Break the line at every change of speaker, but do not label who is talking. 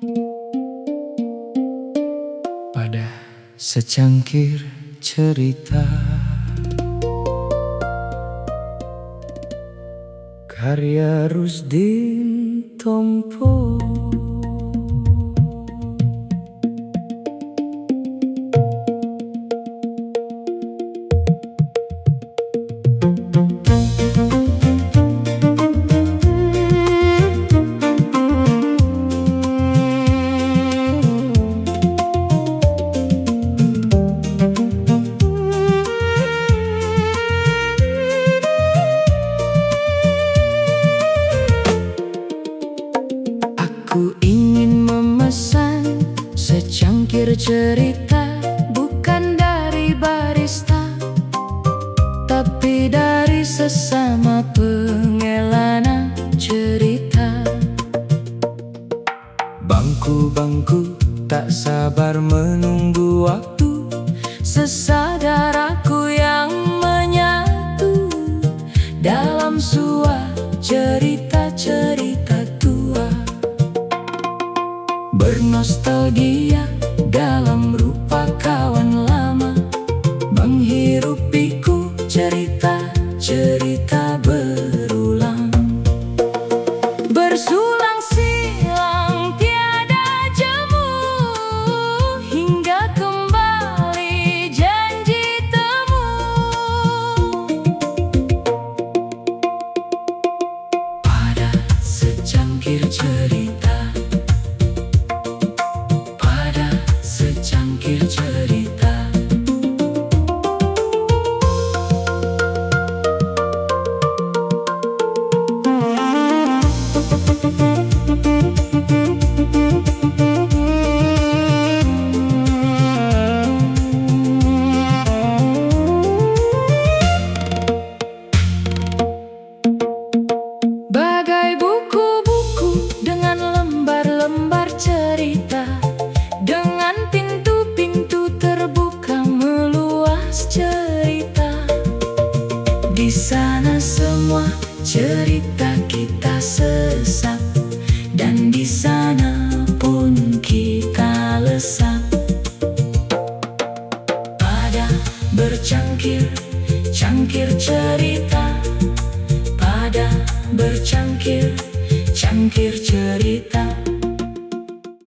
Pada secangkir cerita, karya Rusdin Tompo. Aku ingin memesan secangkir cerita, bukan dari barista, tapi dari sesama pengelana cerita. Bangku-bangku tak sabar menunggu waktu, sesadar aku yang menyatu dalam suah cerita-cerita tua. Bernostalgia dalam rupa kawan lama, menghirupiku cerita-cerita berulang. Bersulang silang tiada jemu, hingga kembali janji temu. Pada secangkir cerita, secangkir cerita. Bagai buku-buku dengan lembar-lembar cerita, dengan pintu-pintu terbuka meluas cerita. Di sana semua cerita kita sesap, dan di sana pun kita lesap. Pada bercangkir, cangkir cerita,